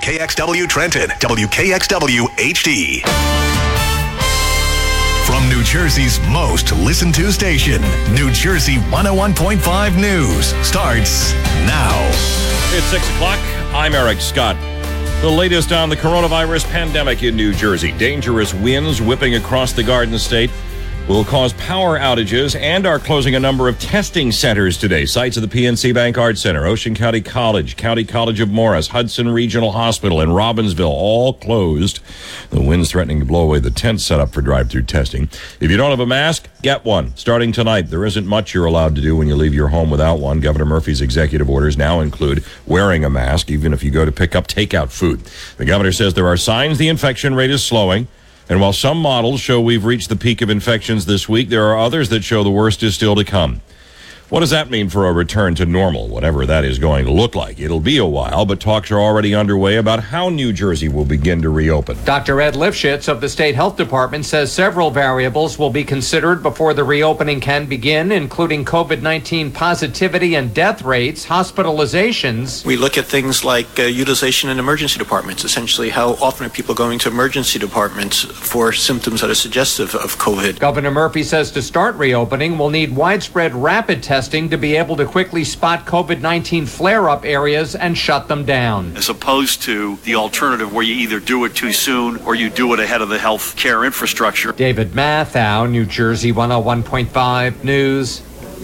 KXW Trenton, WKXW HD. From New Jersey's most listened to station, New Jersey 101.5 News starts now. It's 6 o'clock. I'm Eric Scott. The latest on the coronavirus pandemic in New Jersey. Dangerous winds whipping across the Garden State will cause power outages and are closing a number of testing centers today. Sites of the PNC Bank Arts Center, Ocean County College, County College of Morris, Hudson Regional Hospital, and Robbinsville all closed. The wind's threatening to blow away the tent set up for drive-through testing. If you don't have a mask, get one. Starting tonight, there isn't much you're allowed to do when you leave your home without one. Governor Murphy's executive orders now include wearing a mask, even if you go to pick up takeout food. The governor says there are signs the infection rate is slowing. And while some models show we've reached the peak of infections this week, there are others that show the worst is still to come. What does that mean for a return to normal, whatever that is going to look like? It'll be a while, but talks are already underway about how New Jersey will begin to reopen. Dr. Ed Lifshitz of the State Health Department says several variables will be considered before the reopening can begin, including COVID-19 positivity and death rates, hospitalizations. We look at things like utilization in emergency departments, essentially how often are people going to emergency departments for symptoms that are suggestive of COVID. Governor Murphy says to start reopening, we'll need widespread rapid testing to be able to quickly spot COVID-19 flare-up areas and shut them down. As opposed to the alternative where you either do it too soon or you do it ahead of the health care infrastructure. David Mathau, New Jersey 101.5 News.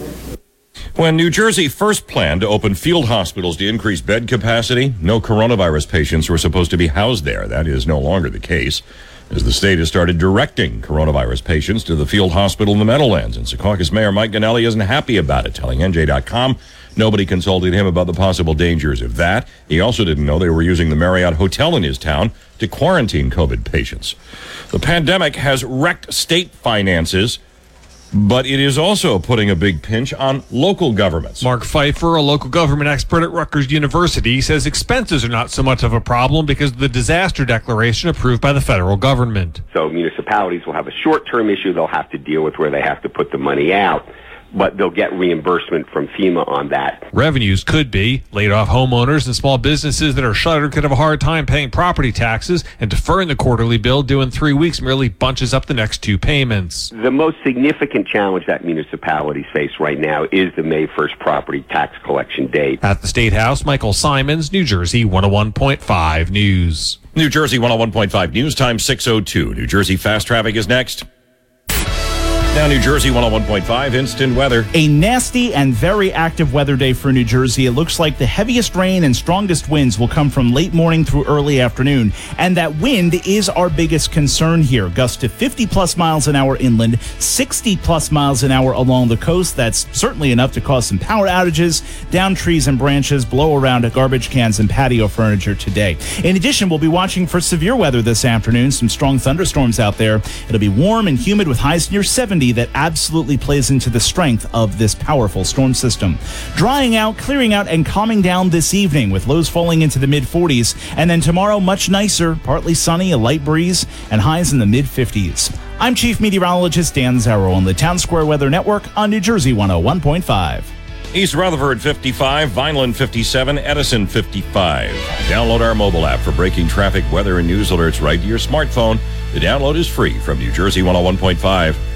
When New Jersey first planned to open field hospitals to increase bed capacity, no coronavirus patients were supposed to be housed there. That is no longer the case, as the state has started directing coronavirus patients to the field hospital in the Meadowlands. And Secaucus Mayor Mike Gonelli isn't happy about it, telling NJ.com nobody consulted him about the possible dangers of that. He also didn't know they were using the Marriott Hotel in his town to quarantine COVID patients. The pandemic has wrecked state finances, but it is also putting a big pinch on local governments. Mark Pfeiffer, a local government expert at Rutgers University, says expenses are not so much of a problem because of the disaster declaration approved by the federal government. So municipalities will have a short-term issue they'll have to deal with where they have to put the money out, but they'll get reimbursement from FEMA on that. Revenues could be laid off homeowners and small businesses that are shuttered could have a hard time paying property taxes, and deferring the quarterly bill due in 3 weeks merely bunches up the next two payments. The most significant challenge that municipalities face right now is the May 1st property tax collection date. At the State House, Michael Simons, New Jersey 101.5 News. New Jersey 101.5 News, time 6:02. New Jersey Fast Traffic is next. Now, New Jersey 101.5 instant weather. A nasty and very active weather day for New Jersey. It looks like the heaviest rain and strongest winds will come from late morning through early afternoon. And that wind is our biggest concern here. Gusts to 50-plus miles an hour inland, 60-plus miles an hour along the coast. That's certainly enough to cause some power outages, down trees and branches, blow around garbage cans and patio furniture today. In addition, we'll be watching for severe weather this afternoon. Some strong thunderstorms out there. It'll be warm and humid with highs near 70. That absolutely plays into the strength of this powerful storm system. Drying out, clearing out, and calming down this evening with lows falling into the mid-40s. And then tomorrow, much nicer, partly sunny, a light breeze, and highs in the mid-50s. I'm Chief Meteorologist Dan Zarrow on the Town Square Weather Network on New Jersey 101.5. East Rutherford 55, Vineland 57, Edison 55. Download our mobile app for breaking traffic, weather, and news alerts right to your smartphone. The download is free from New Jersey 101.5.